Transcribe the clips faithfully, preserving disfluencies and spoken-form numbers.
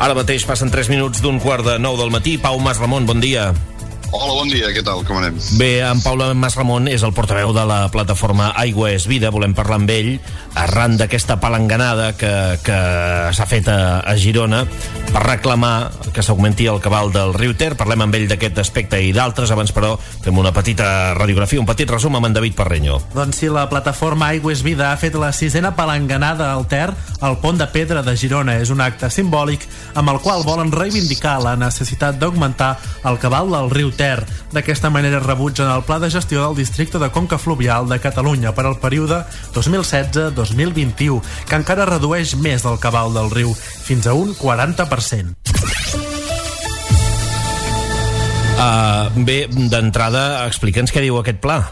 Ara mateix passen tres minuts d'un quart de nou del matí. Pau Masramon, bon dia. Hola, bon dia, què tal, com anem? Bé, en Pau Masramon és el portaveu de la plataforma Aigua és Vida. Volem parlar amb ell arran d'aquesta palanganada que, que s'ha fet a, a Girona per reclamar que s'augmenti el cabal del riu Ter. Parlem amb ell d'aquest aspecte i d'altres. Abans, però, fem una petita radiografia, un petit resum amb en David Parreño. Doncs sí, la plataforma Aigua és Vida ha fet la sisena palanganada al Ter al Pont de Pedra de Girona. És un acte simbòlic amb el qual volen reivindicar la necessitat d'augmentar el cabal del riu Ter. D'aquesta manera rebutgen el pla de gestió del districte de Conca Fluvial de Catalunya per al període dos mil setze dos mil vint-i-u, que encara redueix més el cabal del riu, fins a un quaranta per cent. Uh, bé, d'entrada, explica'ns què diu aquest pla.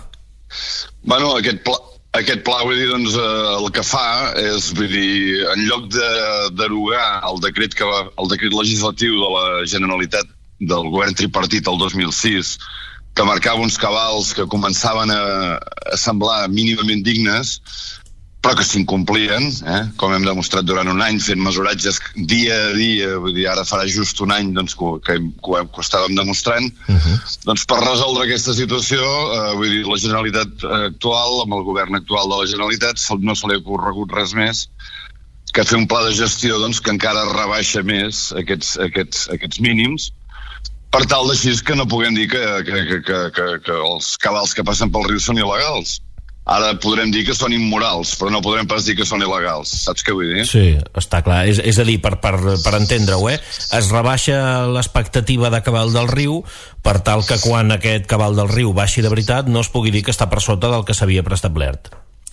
Bueno, aquest pla, aquest pla, vull dir, doncs, eh, el que fa és, vull dir, en lloc de derogar el decret, que va, el decret legislatiu de la Generalitat del govern tripartit el dos mil sis, que marcava uns cabals que començaven a, a semblar mínimament dignes, però que s'incomplien, eh? Com hem demostrat durant un any, fent mesuratges dia a dia, vull dir, ara farà just un any doncs, que, que, que ho estàvem demostrant. Uh-huh. Doncs per resoldre aquesta situació, eh, vull dir, la Generalitat actual, amb el govern actual de la Generalitat, no se li ha corregut res més que fer un pla de gestió doncs, que encara rebaixa més aquests, aquests, aquests mínims, per tal d'així que no puguem dir que, que, que, que, que, que els cabals que passen pel riu són il·legals. Ara podrem dir que són immorals, però no podrem pas dir que són il·legals. Saps què vull dir? Sí, està clar. És, és a dir, per, per, per entendre-ho, eh? Es rebaixa l'expectativa de cabal del riu per tal que quan aquest cabal del riu baixi de veritat no es pugui dir que està per sota del que s'havia preestablert.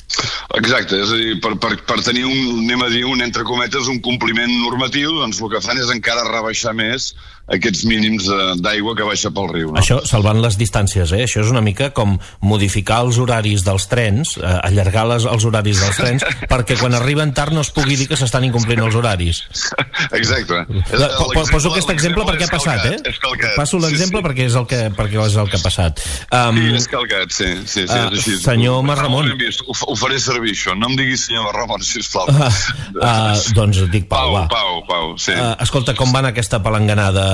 Exacte, és a dir, per, per, per tenir un, anem a dir, un, entre cometes, un compliment normatiu, doncs el que fan és encara rebaixar més aquests mínims d'aigua que baixa pel riu. No? Això salvant les distàncies, eh? Això és una mica com modificar els horaris dels trens, eh, allargar les, els horaris dels trens, perquè quan arriben tard no es pugui dir que s'estan incomplint els horaris. Exacte. La, poso aquest exemple perquè ha passat, eh? Passo l'exemple sí, sí. perquè és el que, perquè és el que ha passat. Um, sí, és calcat, sí. sí, sí uh, és així. Senyor Masramon... Ho, ho faré servir, això. No em diguis senyor Masramon, sisplau. Uh, uh, doncs dic Pau, Pau, va. Pau, Pau, sí. Uh, escolta, com va anar aquesta palanganada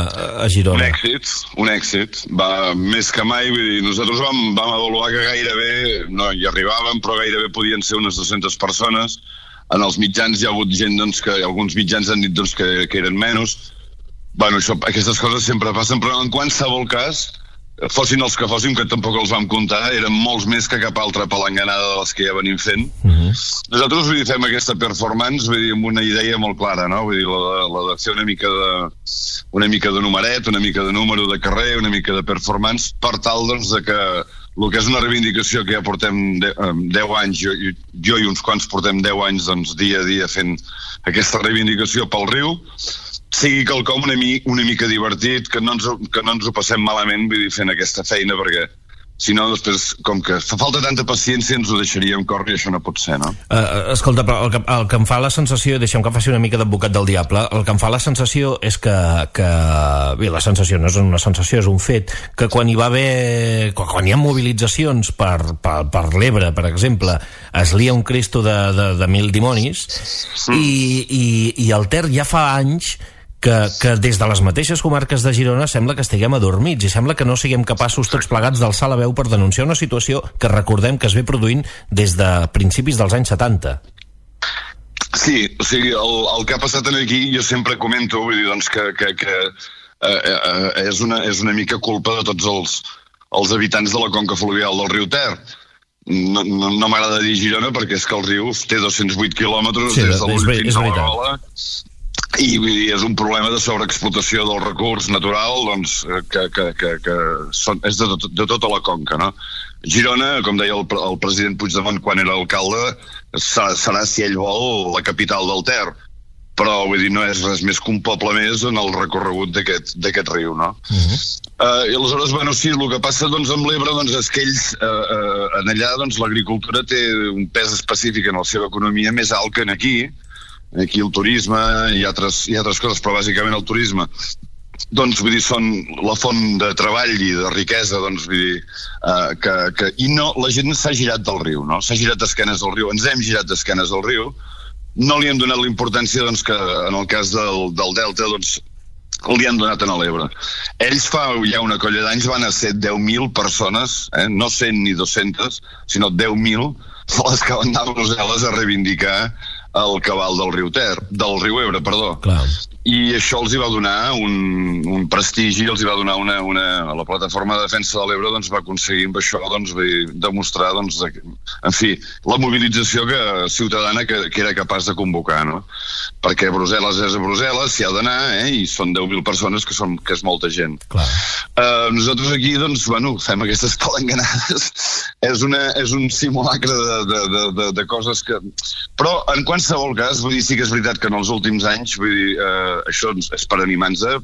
a Girona? Un èxit, un èxit. Va més que mai, vull dir, nosaltres vam, vam avaluar que gairebé, no hi arribàvem, però gairebé podien ser unes dues-centes persones. En els mitjans hi ha hagut gent, doncs, que alguns mitjans han dit doncs, que, que eren menys. Bueno, això, aquestes coses sempre passen, però en qualsevol cas, fossin els que fossin, que tampoc els vam comptar, eren molts més que cap altra palanganada de les que ja venim fent. Uh-huh. Nosaltres, vull dir, fem aquesta performance, vull dir, amb una idea molt clara, no? Vull dir, la, la de fer una mica de, una mica de numeret, una mica de número de carrer, una mica de performance, per tal, doncs, de que el que és una reivindicació que ja portem deu anys, jo, jo i uns quants portem deu anys, doncs, dia a dia fent aquesta reivindicació pel riu, sigui quelcom una, mi, una mica divertit, que no, ens, que no ens ho passem malament, vull dir, fent aquesta feina, perquè si no, després, com que fa falta tanta paciència, ens ho deixaríem córrer i això no pot ser, no? Uh, escolta, però el que, el que em fa la sensació, deixem que faci una mica d'advocat del diable, el que em fa la sensació és que, que bé, la sensació no és una sensació, és un fet, que quan hi va haver, quan, quan hi ha mobilitzacions per, per, per l'Ebre, per exemple, es lia un Cristo de, de, de mil dimonis, mm. i, i, i el Ter ja fa anys que, que des de les mateixes comarques de Girona sembla que estiguem adormits i sembla que no siguem capaços tots plegats d'alçar la veu per denunciar una situació que recordem que es ve produint des de principis dels anys setanta. Sí, o sigui, el, el que ha passat aquí jo sempre comento, vull dir, doncs, que, que, que eh, eh, és, una, és una mica culpa de tots els, els habitants de la conca fluvial del riu Ter. No, no, no m'agrada dir Girona perquè és que el riu té dos-cents vuit quilòmetres sí, des de l'Ull fins a la Gola. I vull dir, és un problema de sobreexplotació del recurs natural, doncs, que, que, que, que són, és de, tot, de tota la conca, no? Girona, com deia el, el president Puigdemont quan era alcalde, serà, serà, si ell vol, la capital del Ter. Però, vull dir, no és res més que un poble més en el recorregut d'aquest riu, no? Uh-huh. uh, I aleshores, bueno, sí, el que passa doncs, amb l'Ebre doncs, és que ells, uh, uh, en allà, doncs, l'agricultura té un pes específic en la seva economia més alt que en aquí. Aquí el turisme i altres, i altres coses, però bàsicament el turisme doncs, vull dir, són la font de treball i de riquesa, doncs, vull dir, uh, que, que, i no, la gent s'ha girat del riu, no? S'ha girat d'esquenes del riu, ens hem girat d'esquenes del riu, no li hem donat la importància doncs, que en el cas del, del Delta doncs, li han donat a l'Ebre. Ells fa ja una colla d'anys van a ser deu mil persones, eh? no cent ni dues-centes, sinó deu mil, les que van anar a Brussel·les a reivindicar el cabal del riu Ter, del riu Ebre, perdó. Clar. I això els hi va donar un, un prestigi, els hi va donar una, una... La plataforma de defensa de l'Ebre doncs, va aconseguir amb això doncs, demostrar doncs, en fi, la mobilització que, ciutadana que, que era capaç de convocar, no? Perquè Brussel·les és a Brussel·les, s'hi ha d'anar, eh? I són deu mil persones, que, són, que és molta gent. Clar. Uh, nosaltres aquí, doncs, bueno, fem aquestes palanganades. és, una, és un simulacre de, de, de, de, de coses que... Però, en qualsevol cas, vull dir, sí que és veritat que en els últims anys, vull dir, uh, això és per animar-nos,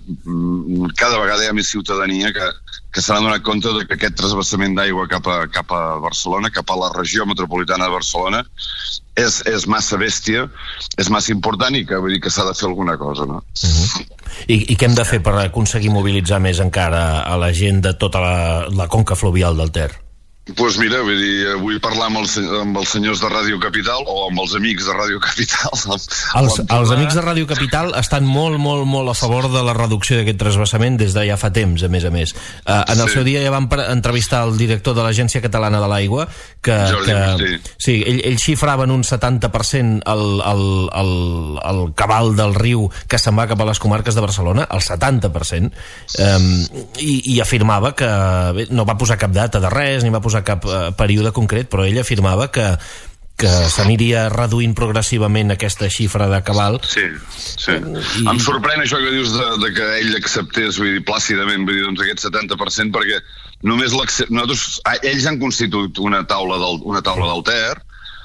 cada vegada hi ha més ciutadania que, que s'ha donat compte de que aquest trasbassament d'aigua cap a, cap a Barcelona, cap a la regió metropolitana de Barcelona, és, és massa bèstia, és massa important i que, vull dir, que s'ha de fer alguna cosa, no? Uh-huh. I, I què hem de fer per aconseguir mobilitzar més encara a la gent de tota la, la conca fluvial del Ter? Doncs pues mira, vull dir, vull parlar amb els, amb els senyors de Ràdio Capital o amb els amics de Ràdio Capital. Els, els amics de Ràdio Capital estan molt, molt, molt a favor de la reducció d'aquest trasbassament des de ja fa temps, a més a més. Uh, en el sí. seu dia ja vam entrevistar el director de l'Agència Catalana de l'Aigua, que, Jordi, que sí. sí, ell, ell xifrava en un setanta per cent el, el, el, el cabal del riu que se'n va cap a les comarques de Barcelona, el setanta per cent, um, i, i afirmava que bé, no va posar cap data de res, ni va posar a cap uh, període concret, però ell afirmava que, que s'aniria reduint progressivament aquesta xifra de cabal. Sí, sí. I... Em sorprèn això que dius de, de que ell acceptés, vull dir, plàcidament, vull dir, doncs aquest setanta per cent, perquè només nosaltres, ells han constituït una taula del, una taula del Ter,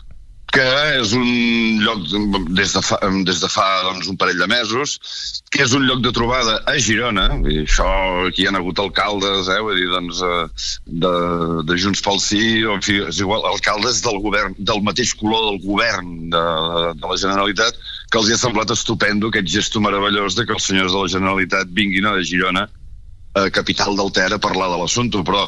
que és un lloc des de fa, des de fa doncs, un parell de mesos, que és un lloc de trobada a Girona, i això aquí hi ha hagut alcaldes, eh, vull dir, doncs, de, de Junts pel Sí, o, en fi, és igual, alcaldes del govern, del mateix color del govern de, de la Generalitat, que els hi ha semblat estupendo aquest gesto meravellós de que els senyors de la Generalitat vinguin a Girona, a capital del Ter, a parlar de l'assumpte, però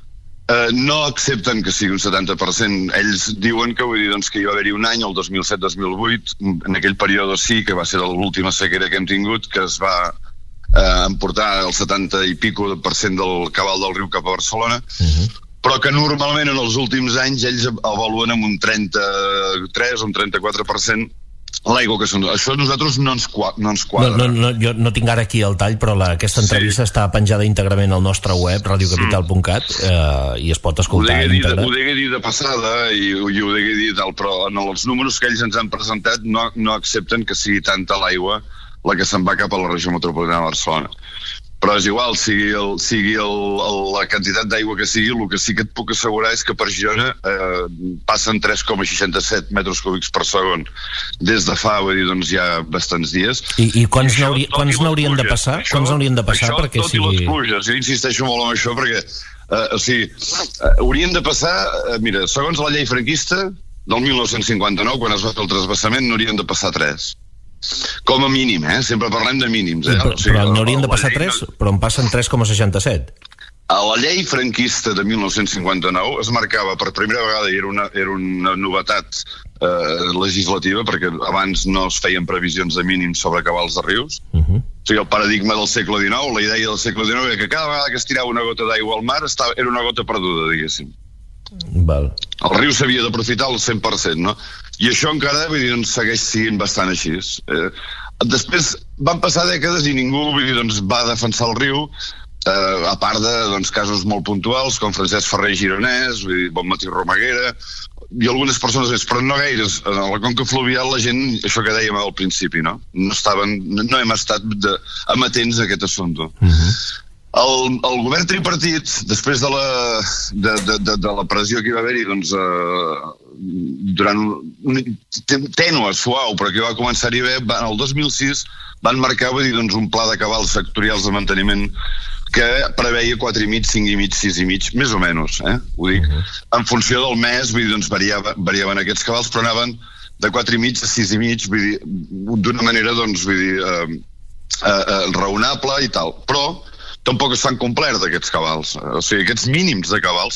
Uh, no accepten que sigui un setanta per cent. Ells diuen que, vull dir, doncs, que hi va haver-hi un any, el dos mil set dos mil vuit, en aquell període sí, que va ser l'última sequera que hem tingut, que es va uh, emportar el setanta i pico per cent del cabal del riu cap a Barcelona, uh-huh. però que normalment en els últims anys ells avaluen amb un trenta-tres o un trenta-quatre per cent l'aigua que són. Això a nosaltres no ens, no ens quadra. No, no, no, jo no tinc ara aquí el tall, però la, aquesta entrevista sí. està penjada íntegrament al nostre web, radiocapital punt cat, eh, i es pot escoltar íntegre. Ho degué dir de passada i, i ho degué dir tal, però en els números que ells ens han presentat no, no accepten que sigui tanta l'aigua la que se'n va cap a la regió metropolitana de Barcelona. Però és igual, sigui, el, sigui el, el, la quantitat d'aigua que sigui, el que sí que et puc assegurar és que per Girona eh, passen tres coma seixanta-set metres cúbics per segon des de fa, vull dir, doncs ja bastants dies. I, i quants n'haurien de passar? Això, quants n'haurien de passar això, perquè tot sigui... i les pluges, jo insisteixo molt en això perquè eh, o sigui, eh, haurien de passar, eh, mira, segons la llei franquista del mil nou-cents cinquanta-nou, quan es va fer el trasbassament, n'haurien de passar tres. Com a mínim, eh? Sempre parlem de mínims. Eh? Però, o sigui, però n'haurien de passar tres, però en passen tres coma seixanta-set. A la llei franquista de mil nou-cents cinquanta-nou es marcava per primera vegada, i era una, era una novetat eh, legislativa, perquè abans no es feien previsions de mínims sobre cabals de rius. Uh-huh. O sigui, el paradigma del segle dinou, la idea del segle dinou era que cada vegada que es tirava una gota d'aigua al mar estava, era una gota perduda, diguéssim. Val. El riu s'havia d'aprofitar al cent per cent, no? I això encara, vull dir, doncs, segueix sent bastant així. Eh, després van passar dècades i ningú, vull dir, doncs, va defensar el riu, eh, a part de doncs, casos molt puntuals, com Francesc Ferrer Gironès, vull dir, Bonmatí Romaguera, i algunes persones més, però no gaires. En la conca fluvial la gent, això que dèiem al principi, no? No, estaven, no hem estat de, amatents a aquest assumpte. Uh-huh. El, el govern tripartit, després de la, de, de, de, de la pressió que hi va haver-hi, doncs, eh, durant un tènue, suau, però que va començar-hi bé, en el dos mil sis van marcar, vull dir, doncs, un pla de cabals sectorials de manteniment que preveia quatre i mig, cinc i mig, sis i mig, més o menys, eh? Ho dic, uh-huh. en funció del mes, vull dir, doncs, variava, variaven aquests cabals, però anaven de quatre i mig a sis i mig, vull dir, d'una manera, doncs, vull dir, eh, eh, eh, raonable i tal, però tampoc estan complerts aquests cabals, o sigui, aquests mínims de cabals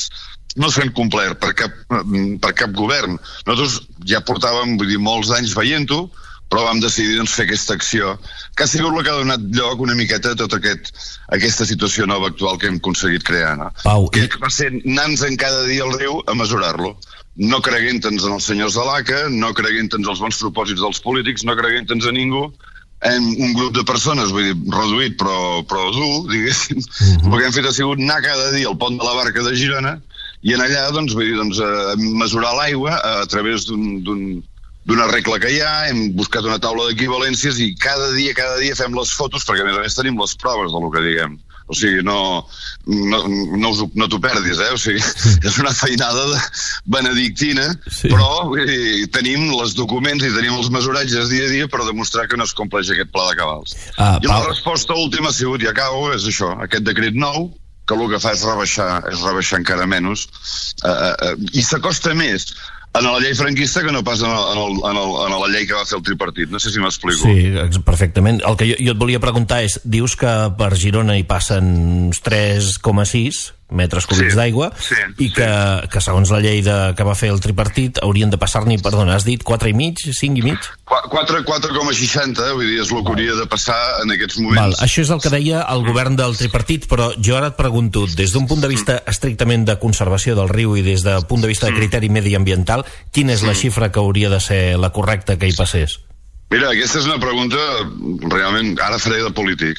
no s'han complert per cap, per cap govern. Nosaltres ja portàvem, vull dir, molts anys veient-ho, però vam decidir doncs, fer aquesta acció, que ha sigut la que ha donat lloc una miqueta a tota aquest, aquesta situació nova actual que hem aconseguit crear. No? Pau, que va ser anar-nos en cada dia al riu a mesurar-lo. No creguent-nos en els senyors de l'A C A, no creguent-nos els bons propòsits dels polítics, no creguent-nos a ningú, en un grup de persones, vull dir, reduït però, però dur, diguéssim. Uh-huh. El que hem fet ha sigut anar cada dia al pont de la Barca de Girona i en allà, doncs, vull dir, doncs, a mesurar l'aigua a, a través d'un, d'un, d'una regla que hi ha, hem buscat una taula d'equivalències i cada dia, cada dia fem les fotos, perquè a més a més tenim les proves del que diguem. O sigui, no, no, no, us, no t'ho perdis, eh? O sigui, és una feinada de benedictina, sí. Però vull dir, tenim els documents i tenim els mesuratges dia a dia per demostrar que no es compleix aquest pla de cabals. Ah, I la Pau... resposta última ha sigut, i acabo, és això, aquest decret nou, que el que fa és rebaixar, és rebaixar encara menys, uh, uh, i s'acosta més en la llei franquista que no pas en, el, en, el, en, el, en la llei que va fer el tripartit. No sé si m'explico. Sí, perfectament. El que jo, jo et volia preguntar és, dius que per Girona hi passen uns tres coma sis metres cúbics sí, d'aigua sí, i que, sí. que segons la llei de, que va fer el tripartit haurien de passar-n'hi, perdona, has dit quatre i mig, cinc i mig? quatre coma seixanta, vull dir, és el que hauria de passar en aquests moments. Val, això és el que deia el govern del tripartit, però jo ara et pregunto, des d'un punt de vista estrictament de conservació del riu i des del punt de vista de criteri mediambiental, quina és la xifra que hauria de ser la correcta que hi passés? Mira, aquesta és una pregunta realment, ara faré de polític.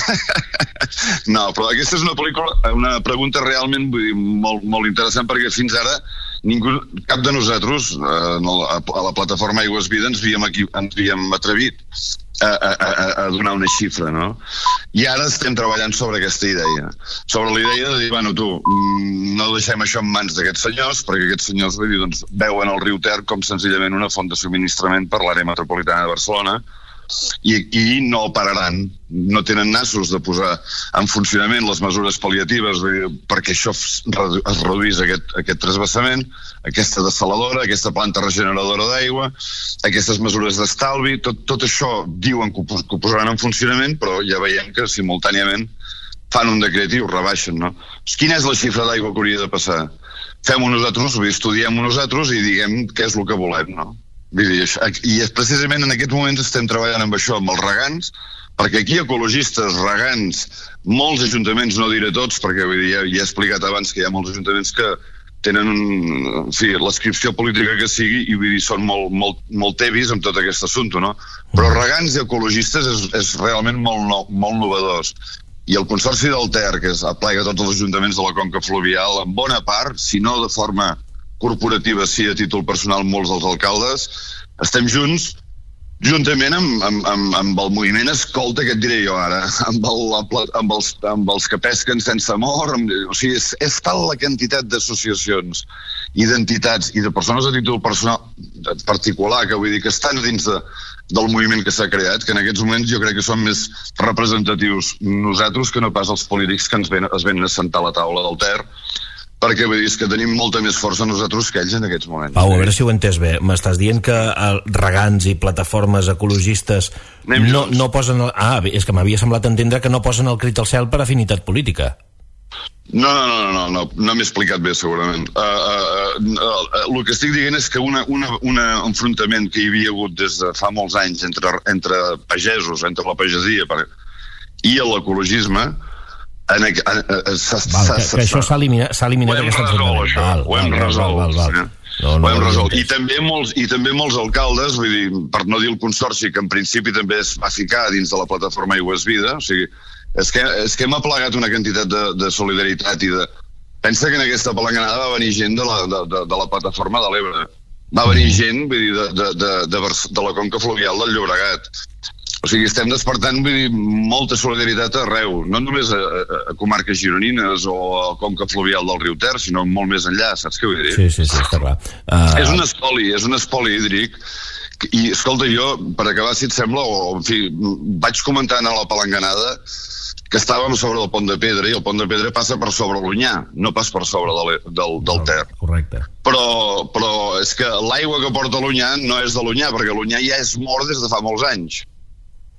No, però aquesta és una, pel·lícula, una pregunta realment vull dir, molt, molt interessant, perquè fins ara ningú, cap de nosaltres eh, a la plataforma Aigües Vida ens havíem, aquí, ens havíem atrevit a, a, a, a donar una xifra, no? I ara estem treballant sobre aquesta idea, sobre la idea de dir, bueno, tu, no deixem això en mans d'aquests senyors, perquè aquests senyors vull dir, doncs, veuen el riu Ter com senzillament una font de subministrament per l'àrea metropolitana de Barcelona, i, i no pararan, no tenen nassos de posar en funcionament les mesures pal·liatives perquè això es reduís aquest, aquest transvasament, aquesta dessaladora, aquesta planta regeneradora d'aigua, aquestes mesures d'estalvi, tot, tot això diuen que ho, que ho posaran en funcionament, però ja veiem que simultàniament fan un decret i ho rebaixen, no? Quina és la xifra d'aigua que hauria de passar? Fem-ho nosaltres, estudiem-ho nosaltres i diguem què és el que volem, no? I precisament en aquest moment estem treballant amb això, amb els regants, perquè aquí ecologistes, regants, molts ajuntaments, no diré tots, perquè vull dir, ja, ja he explicat abans que hi ha molts ajuntaments que tenen un, en fi, l'adscripció política que sigui i vull dir, són molt, molt, molt tevis amb tot aquest assumpte, no? Però regants i ecologistes és, és realment molt, no, molt novedós. I el Consorci del Ter, que és, aplega tots els ajuntaments de la conca fluvial, en bona part, si no de forma corporativa, sí, a títol personal, molts dels alcaldes, estem junts, juntament amb, amb, amb, amb el moviment escolta, que et diré jo ara, amb, el, amb, els, amb els que pesquen sense amor, amb, o sigui, és, és tal la quantitat d'associacions i d'entitats i de persones a títol personal particular, que vull dir que estan dins de, del moviment que s'ha creat, que en aquests moments jo crec que són més representatius nosaltres que no pas els polítics que ens ven, es venen a sentar a la taula del Ter, perquè vull dir que tenim molta més força nosaltres que ells en aquests moments. Pau, a veure si ho he entès bé. M'estàs dient que regants i plataformes ecologistes no, no posen... El... Ah, és que m'havia semblat entendre que no posen el crit al cel per afinitat política. No, no, no, no, no, no m'he explicat bé, segurament. Uh, uh, uh, uh, el que estic dient és que un una, una enfrontament que hi havia hagut des de fa molts anys entre, entre pagesos, entre la pagesia per, i l'ecologisme, En, en, en, en, s, val, s, que, que això s'ha eliminat, eliminat ho hem resolt, això, val, ho hem val, resolt, val, val, val. No, no, ho hem resolt. I també, molts, i també molts alcaldes, vull dir, per no dir el consorci, que en principi també es va ficar dins de la plataforma Aigües Vida, o sigui, és que, és que hem aplegat una quantitat de, de solidaritat i de... Pensa que en aquesta palanganada va venir gent de la, de, de, de la plataforma de l'Ebre, va venir gent, vull dir, de, de, de, de, de la conca fluvial del Llobregat. O sigui, estem despertant, vull dir, molta solidaritat arreu, no només a, a, a comarques gironines o a conca fluvial del riu Ter, sinó molt més enllà, saps què vull dir? Sí, sí, sí, està clar. Uh... És un espoli, és un espoli hídric, i, escolta, jo, per acabar, si et sembla, o, en fi, vaig comentant a la palanganada que estàvem sobre el Pont de Pedra, i el Pont de Pedra passa per sobre l'Onyar, no pas per sobre de del, del Ter. Correcte. Però, però és que l'aigua que porta l'Onyar no és de l'Onyar, perquè l'Onyar ja és mort des de fa molts anys.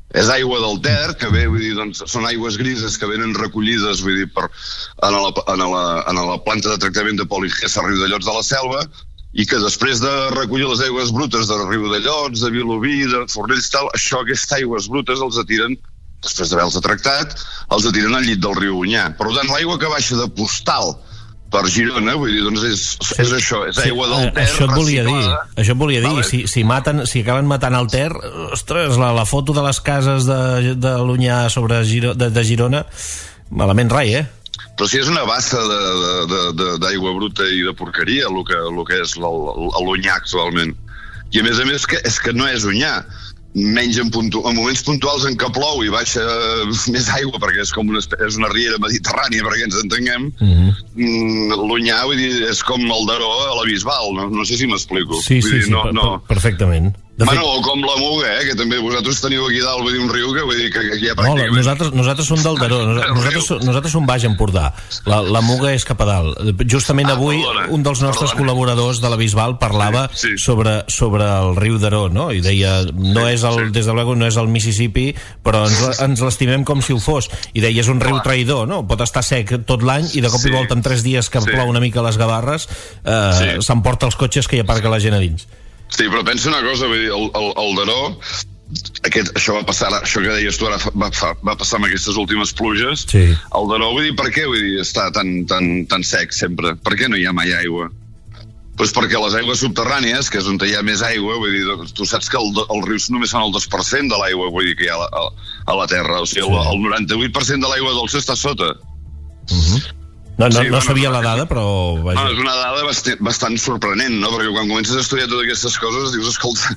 és aigua del Ter, que ve, vull dir, doncs, són aigües grises que venen recollides, vull dir, per, en, la, en, la, en la planta de tractament de Poligés a Riudellots de la Selva, i que després de recollir les aigües brutes de Riudellots, de Vilobí, de Fornells, tal, això, aquestes aigües brutes els atiren, després d'haver-los tractat, els atiren al llit del riu Onyar. Per tant, l'aigua que baixa de Postal per Girona, vull dir, doncs és, és això, és aigua del Ter, això et volia dir, això et volia dir, vale. si, si, maten, si acaben matant el Ter, ostres, la, la foto de les cases de, de l'Onyar sobre Giro, de, de Girona, malament rai, eh? Però si és una bassa d'aigua bruta i de porqueria, el que, el que és l'Onyar actualment. I a més a més que, és que no és Onyar, menys en, puntu en moments puntuals en què plou i baixa més aigua, perquè és com una, és una riera mediterrània, perquè ens entenguem. Mm-hmm. L'Onyar, vull dir, és com el Daró a la Bisbal, no, no sé si m'explico. Sí, sí, vull dir, sí, no, per, no. perfectament. De bueno, fet... o com la Muga, eh, que també vosaltres teniu aquí dalt, vull dir, un riu que, vull dir, que, que ja pràcticament... No, nosaltres, nosaltres som del Daró, nosaltres, nosaltres som Baix Empordà, la, la Muga és cap a dalt. Justament ah, avui perdona, un dels nostres perdona. col·laboradors de la Bisbal parlava sí, sí. Sobre, sobre el riu Daró, no? I deia, no és el, sí. des de luego no és el Mississippi, però ens, ens l'estimem com si ho fos. I deia, és un riu traïdor, no? Pot estar sec tot l'any i de cop sí. i volta en tres dies que sí. plou una mica a les Gavarres eh, sí. s'emporta els cotxes que hi aparca la gent a dins. Sí, però pensa una cosa, vull dir, el, el, el Daró, aquest, això va passar, això que deies tu ara va, va passar amb aquestes últimes pluges, sí. El Daró, vull dir, per què vull dir, està tan, tan, tan sec sempre? Per què no hi ha mai aigua? Pues perquè les aigües subterrànies, que és on hi ha més aigua, vull dir, tu saps que el, el rius només són el dos per cent de l'aigua, vull dir, que hi ha a la, a la terra, o sigui, sí. el, el noranta-vuit per cent de l'aigua dolça està sota. Uh-huh. No, no, sí, no sabia bueno, la dada, però... Vaja. No, és una dada bastant, bastant sorprenent, no? Perquè quan comences a estudiar totes aquestes coses dius, escolta,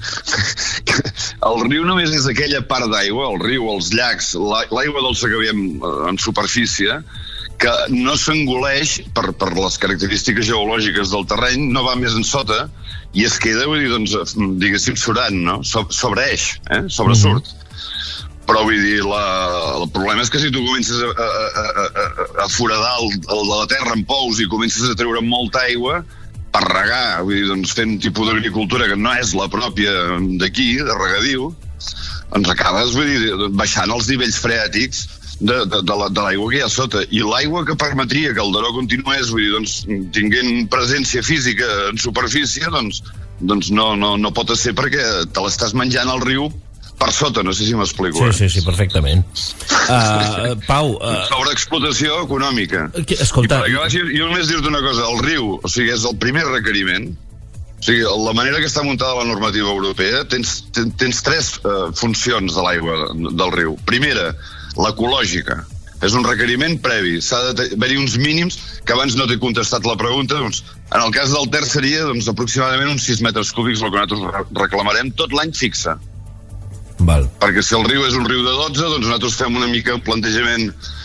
el riu només és aquella part d'aigua, el riu, els llacs, l'aigua dolça que veiem en superfície, que no s'engoleix per, per les característiques geològiques del terreny, no va més en sota, i es queda, vull dir, doncs, diguéssim, surant, no? So, sobreeix, eh? Sobresurt. Mm-hmm. Però vull dir, la, el problema és que si tu comences a, a, a, a, a foradar el, el de la terra amb pous i comences a treure molta aigua per regar, vull dir, doncs fent un tipus d'agricultura que no és la pròpia d'aquí, de regadiu, ens acabes, vull dir, baixant els nivells freàtics de, de, de l'aigua que hi ha sota. I l'aigua que permetria que el Daró continués, vull dir, doncs, tinguent presència física en superfície, doncs, doncs no, no, no pot ser perquè te l'estàs menjant al riu per sota, no sé si m'explico. Sí, sí, sí, perfectament. Uh, Pau... Uh... Sobreexplotació econòmica. Que, escolta... I per acabar, jo només dir-te una cosa, el riu, o sigui, és el primer requeriment, o sigui, la manera que està muntada la normativa europea, tens, tens, tens tres uh, funcions de l'aigua del riu. Primera, l'ecològica. És un requeriment previ. S'ha d'haver-hi uns mínims que abans no t'he contestat la pregunta. Doncs, en el cas del Ter seria doncs, aproximadament uns sis metres cúbics, el que nosaltres reclamarem tot l'any fixa. Val. Perquè si el riu és un riu de dotze, doncs nosaltres fem una mica un plantejament.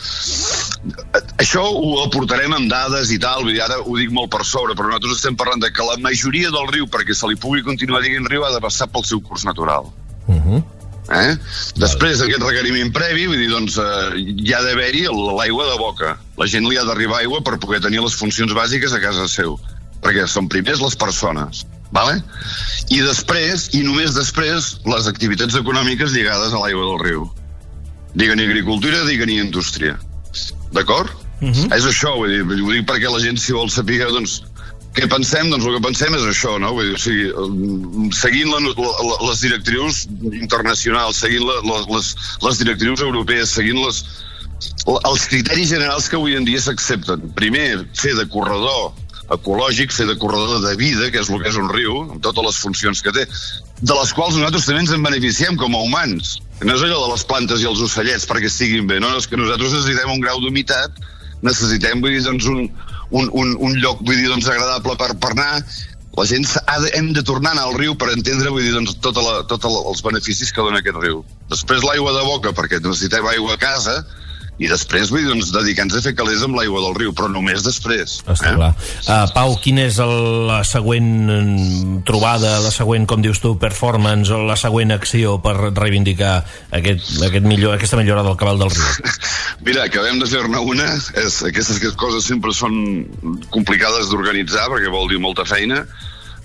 Això ho aportarem amb dades i tal, vull dir, ara ho dic molt per sobre, però nosaltres estem parlant de que la majoria del riu, perquè se li pugui continuar dient riu, ha de passar pel seu curs natural. Uh-huh. eh? Després d'aquest requeriment previ, vull dir, doncs, eh, hi ha d'haver-hi l'aigua de boca. La gent li ha d'arribar aigua per poder tenir les funcions bàsiques a casa seu, perquè són primers les persones. Vale? I després, i només després, les activitats econòmiques lligades a l'aigua del riu. Diguen agricultura, diguen indústria. D'acord? Uh-huh. És això, vull dir, ho dic perquè la gent, si vol saber, doncs, què pensem, doncs el que pensem és això, no? Vull dir, o sigui, seguint la, la, les directrius internacionals, seguint la, les, les directrius europees, seguint les, els criteris generals que avui en dia s'accepten. Primer, fer de corredor ecològic, fer de corredor de vida, que és el que és un riu, amb totes les funcions que té, de les quals nosaltres també ens en beneficiem com a humans. No és allò de les plantes i els ocellets perquè estiguin bé, no, és que nosaltres necessitem un grau d'humitat, necessitem, vull dir, doncs, un, un, un, un lloc, vull dir, doncs, agradable per, per anar. La gent ha de, hem de tornar al riu per entendre, vull dir, doncs, tots tota els beneficis que dona aquest riu. Després l'aigua de boca, perquè necessitem aigua a casa, i després, vull dir, doncs, dedicar-nos a fer calés amb l'aigua del riu, però només després. Està eh? clar. Uh, Pau, quina és el, la següent trobada, la següent, com dius tu, performance, o la següent acció per reivindicar aquest, aquest millor, aquesta millora del cabal del riu? Mira, acabem de fer-ne una. És, aquestes coses sempre són complicades d'organitzar, perquè vol dir molta feina.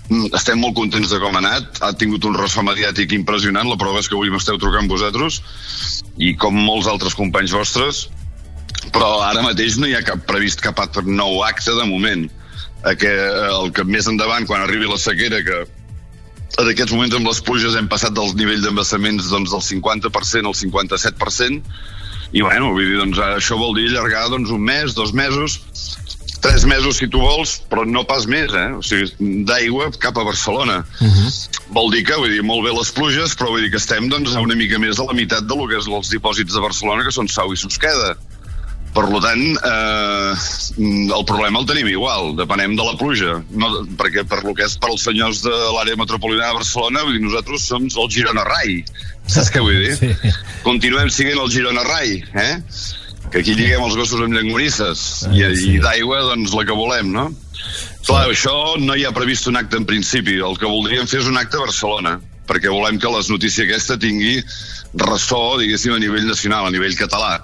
estem molt contents de com ha anat, ha tingut un ressò mediàtic impressionant, la prova és que avui m'esteu trucant vosaltres, i com molts altres companys vostres, però ara mateix no hi ha cap previst cap altre nou acte de moment. Que el que més endavant, quan arribi la sequera, que en aquests moments amb les pluges hem passat del nivell d'embassaments doncs, del cinquanta per cent al cinquanta-set per cent, i bueno, vull dir, doncs, això vol dir allargar doncs, un mes, dos mesos, tres mesos si tu vols, però no pas més, eh? O sigui, d'aigua cap a Barcelona. Uh-huh. Vol dir que, vull dir, molt bé les pluges, però vull dir que estem doncs, una mica més de la meitat del que és els dipòsits de Barcelona, que són Sau i Susqueda. Per tant, eh, el problema el tenim igual, depenem de la pluja, no, perquè per lo que és per als senyors de l'àrea metropolitana de Barcelona, vull dir, nosaltres som el Girona Rai, saps què vull dir? Sí. Continuem siguent el Girona Rai, eh? Que aquí lliguem els gossos amb llangonisses, ah, i, sí. i d'aigua, doncs, la que volem, no? Sí. Clar, això no hi ha previst un acte en principi, el que voldríem fer és un acte a Barcelona, perquè volem que la notícia aquesta tingui ressò, diguéssim, a nivell nacional, a nivell català,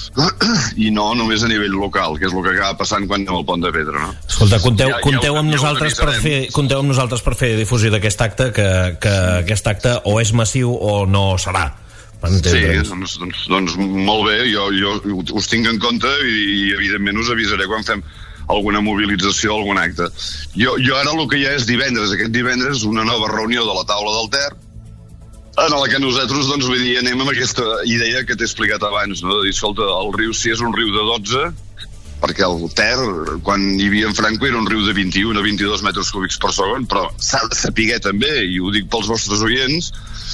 i no només a nivell local, que és el que acaba passant quan anem al Pont de Pedra, no? Escolta, compteu, ja, compteu, ja, amb, ja nosaltres per fer, compteu amb nosaltres per fer difusió d'aquest acte, que, que aquest acte o és massiu o no serà. Sí, doncs, doncs, doncs molt bé, jo, jo us tinc en compte i, i evidentment us avisaré quan fem alguna mobilització, algun acte. Jo, jo ara el que hi ha és divendres, aquest divendres una nova reunió de la taula del Ter, en la que nosaltres, doncs, vull dir, anem amb aquesta idea que t'he explicat abans, no? De dir, escolta, el riu, si és un riu de dotze, perquè el Ter, quan hi havia en Franco, era un riu de vint-i-un a vint-i-dos metres cúbics per segon, però s'ha de saber també, i ho dic pels vostres oients,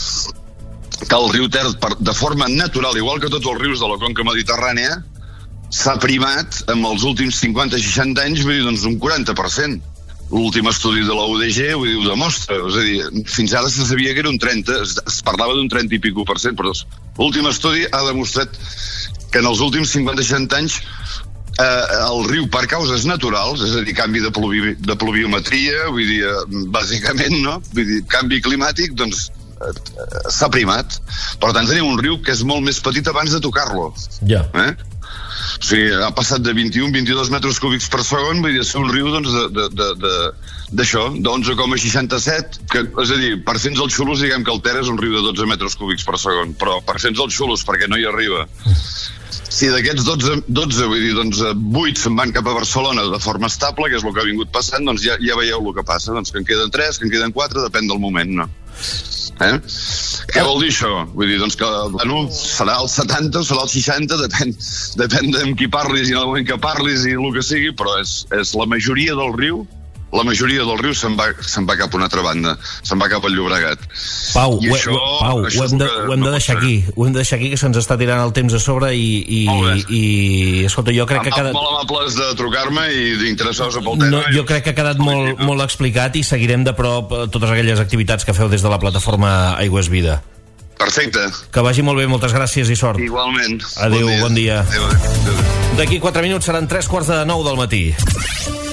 que el riu Ter, de forma natural, igual que tots els rius de la conca mediterrània, s'ha primat amb els últims cinquanta a seixanta anys, vull dir, doncs, un quaranta per cent. L'últim estudi de la U D G vull dir, ho demostra, és a dir, fins ara se sabia que era un trenta, es, es parlava d'un trenta i pico per cent, però l'últim estudi ha demostrat que en els últims cinquanta a seixanta anys eh, el riu, per causes naturals, és a dir, canvi de, pluvi, de pluviometria, vull dir, bàsicament, no? Vull dir, canvi climàtic, doncs eh, s'ha primat. Per tant, tenim un riu que és molt més petit abans de tocar-lo. Ja. Eh? O sigui, ha passat de vint-i-un a vint-i-dos metres cúbics per segon, vull dir, ser un riu, doncs, de, de, de, d'això, d'onze coma seixanta-set, que, és a dir, per cents els xulos, diguem que el Ter és un riu de dotze metres cúbics per segon, però per cents els xulos, perquè no hi arriba. Si d'aquests dotze, dotze, vull dir, doncs, vuit se'n van cap a Barcelona de forma estable, que és el que ha vingut passant, doncs ja, ja veieu el que passa, doncs que en queden tres, que en queden quatre, depèn del moment, no? Eh? Què vol dir això? Vull dir, doncs que, bueno, serà el setanta, serà el seixanta, depèn, depèn de amb qui parlis i en el moment que parlis i el que sigui, però és, és la majoria del riu, la majoria del riu se'n va, se'n va cap a una altra banda, se'n va cap al Llobregat. Pau, ho, això, Pau això ho, hem de, ho hem de deixar aquí, ho hem de deixar aquí, que se'ns està tirant el temps a sobre i, i, i escolta, jo crec que ha quedat... Molt amables de trucar-me i d'interessar-vos pel tema. No, jo crec que ha quedat molt, molt explicat i seguirem de prop totes aquelles activitats que feu des de la plataforma Aigües Vida. Perfecte. Que vagi molt bé, moltes gràcies i sort. Igualment. Adéu, bon dia. Bon dia. Adéu, adéu. D'aquí quatre minuts seran tres quarts de nou del matí.